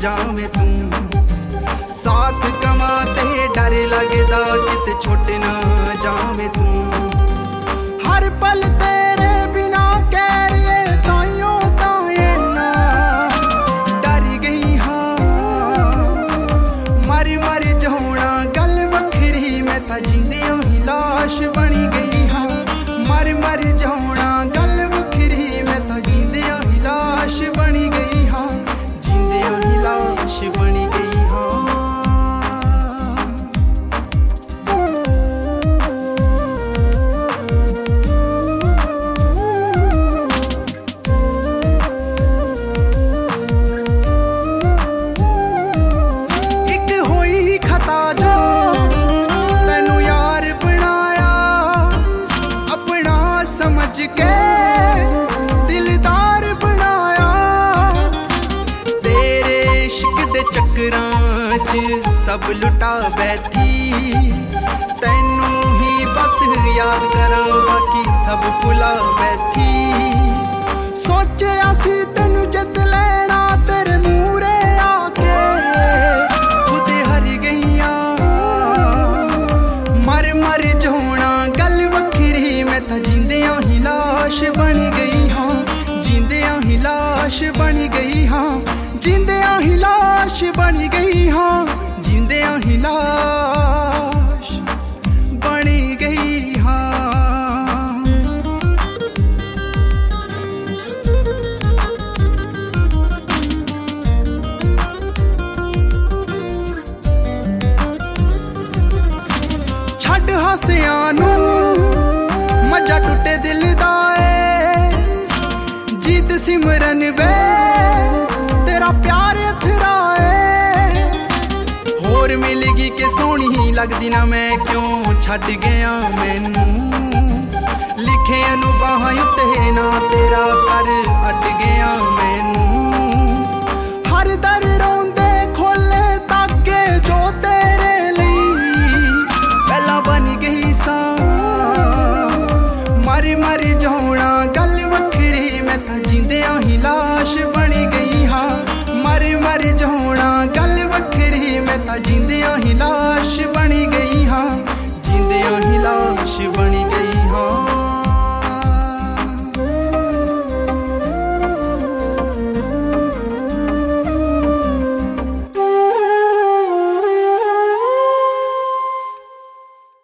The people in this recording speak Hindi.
जावे तू। साथ कमाते डर लगदा कित छुट ना जावे तू। हर पल तेरे बिना कह रहे ताइयों ताए ना डर गई हाँ। मर मर जाना गल वखरी मैं तां जींदियों ही लाश बनी गई हाँ। मर मर जाना गल वखरी मैं तां जींदियों ही लाश बनी गई हाँ। जींदियों ही लाश बनी गई हाँ। के दिलदार बनाया तेरे इश्क दे चक्करां च सब लुटा बैठी। तैनू ही बस याद करा बाकी सब भुला बैठी। सोचया सी तैनू जित लेना तेरे मूरे आके खुद हर गईयां। मर मर जोना गल वखरी मैं तां जींदियां ही लाश बन गई हाँ। जींदियां ही लाश बन गई हाँ। जींदियां ही लाश बन गई हाँ। जींदियां ही लाश बन गई हाँ। छड्ड हासियां नू मजा टुटे दिल दा जीत सिमरन वे तेरा प्यार अथराए। होर मिलगी के सोहनी लगदी ना मैं क्यों छड्ड गया मैनू। लिखे अनुभव उत्ते ना तेरा कर अट गया मैनू। हर दर